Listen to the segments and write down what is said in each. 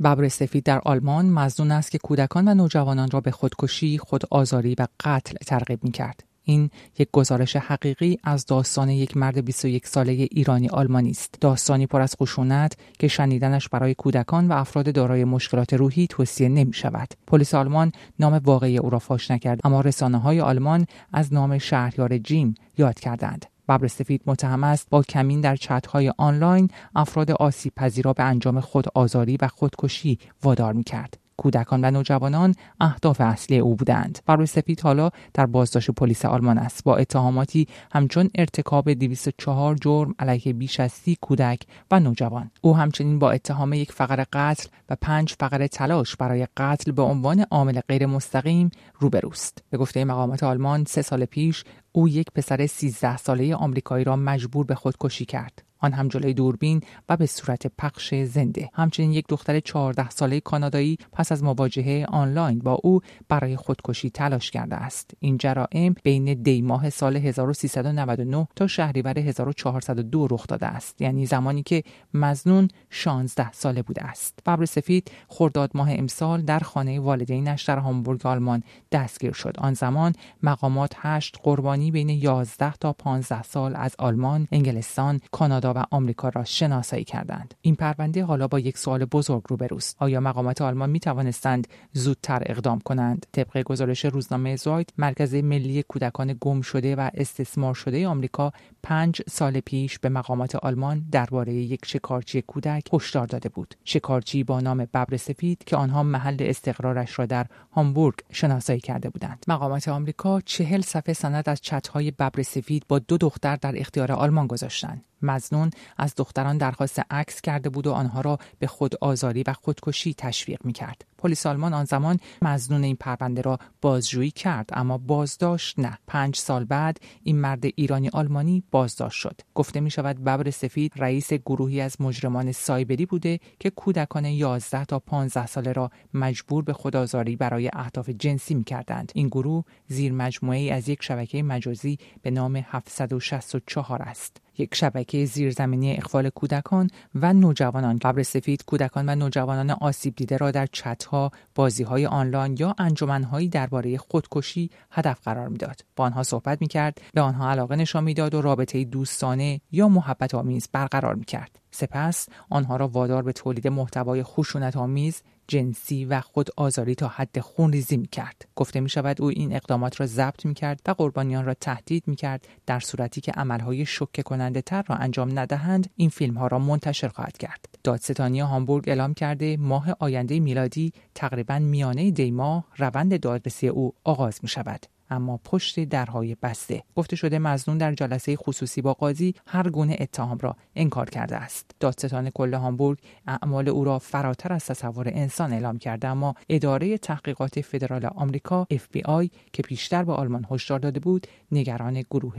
ببر سفید در آلمان مظنون است که کودکان و نوجوانان را به خودکشی، خودآزاری و قتل ترغیب می‌کرد. این یک گزارش حقیقی از داستان یک مرد 21 ساله ایرانی آلمانی است. داستانی پر از خشونت که شنیدنش برای کودکان و افراد دارای مشکلات روحی توصیه نمی‌شود. پلیس آلمان نام واقعی او را فاش نکرد، اما رسانه‌های آلمان از نام شهریار جیم یاد کردند. ببر سفید متهم است با کمین در چت‌های آنلاین افراد آسیب‌پذیر را به انجام خودآزاری و خودکشی وادار می‌کرد. کودکان و نوجوانان اهداف اصلی او بودند. ببر سفید حالا در بازداشت پلیس آلمان است با اتهاماتی همچون ارتکاب 204 جرم علیه بیش از 30 کودک و نوجوان. او همچنین با اتهام یک فقر قتل و 5 فقر تلاش برای قتل به عنوان عامل غیر مستقیم روبروست. به گفته مقامات آلمان 3 سال پیش او یک پسر 13 ساله آمریکایی را مجبور به خودکشی کرد. آن هم جلوی دوربین و به صورت پخش زنده. همچنین یک دختر 14 ساله کانادایی پس از مواجهه آنلاین با او برای خودکشی تلاش کرده است. این جرائم بین دی ماه سال 1399 تا شهریور 1402 رخ داده است، یعنی زمانی که مظنون 16 ساله بوده است. ببر سفید خرداد ماه امسال در خانه والدینش در هامبورگ آلمان دستگیر شد. آن زمان مقامات 8 قربانی بین 11 تا 15 سال از آلمان، انگلستان، کانادا و آمریکا را شناسایی کردند. این پرونده حالا با یک سوال بزرگ روبروست. آیا مقامات آلمان می توانستند زودتر اقدام کنند؟ طبق گزارش روزنامه زاید، مرکز ملی کودکان گم شده و استثمار شده آمریکا 5 سال پیش به مقامات آلمان درباره یک شکارچی کودک هشدار داده بود. شکارچی با نام ببر سفید که آنها محل استقرارش را در هامبورگ شناسایی کرده بودند. مقامات آمریکا 40 صفحه سند از چت‌های ببر سفید با 2 دختر در اختیار آلمان گذاشتند. مظنون از دختران درخواست عکس کرده بود و آنها را به خودآزاری و خودکشی تشویق می‌کرد. پلیس آلمان آن زمان مظنون این پرونده را بازجویی کرد، اما بازداشت نه. 5 سال بعد این مرد ایرانی آلمانی بازداشت شد. گفته می‌شود ببر سفید رئیس گروهی از مجرمان سایبری بوده که کودکان 11 تا 15 ساله را مجبور به خودآزاری برای اهداف جنسی می‌کردند. این گروه زیر مجموعه‌ای از یک شبکه مجازی به نام 764 است. یک شبکه زیرزمینی اغفال کودکان و نوجوانان. ببر سفید کودکان و نوجوانان آسیب دیده را در چت‌ها، بازی‌های آنلاین یا انجمن‌هایی درباره خودکشی هدف قرار می‌داد. با آنها صحبت می‌کرد، به آنها علاقه نشان می‌داد و رابطه دوستانه یا محبت‌آمیز برقرار می‌کرد. سپس آنها را وادار به تولید محتوای خشونت‌آمیز، جنسی و خودآزاری تا حد خونریزی می‌کرد. گفته می‌شود او این اقدامات را ضبط می‌کرد و قربانیان را تهدید می‌کرد در صورتی که عمل‌های شوکه کننده تر را انجام ندهند این فیلم‌ها را منتشر خواهد کرد. دادستانی هامبورگ اعلام کرده ماه آینده میلادی تقریباً میانه دی ماه روند دادرسی او آغاز می‌شود، اما پشت درهای بسته. گفته شده مظنون در جلسه خصوصی با قاضی هر گونه اتهام را انکار کرده است. دادستان کل هامبورگ اعمال او را فراتر از تصور انسان اعلام کرده، اما اداره تحقیقات فدرال آمریکا FBI که پیشتر به آلمان هشدار داده بود نگران گروه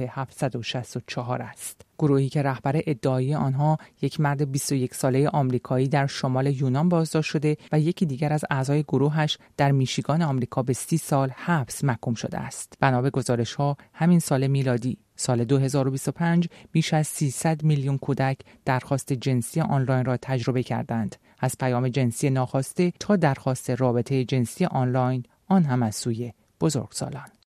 764 است. گروهی که رهبر ادعایی آنها یک مرد 21 ساله آمریکایی در شمال یونان بازداشت شده و یکی دیگر از اعضای گروهش در میشیگان آمریکا به 30 سال حبس محکوم شده است. بنا به گزارش‌ها همین سال میلادی سال 2025 بیش از 300 میلیون کودک درخواست جنسی آنلاین را تجربه کردند، از پیام جنسی ناخواسته تا درخواست رابطه جنسی آنلاین، آن هم از سوی بزرگسالان.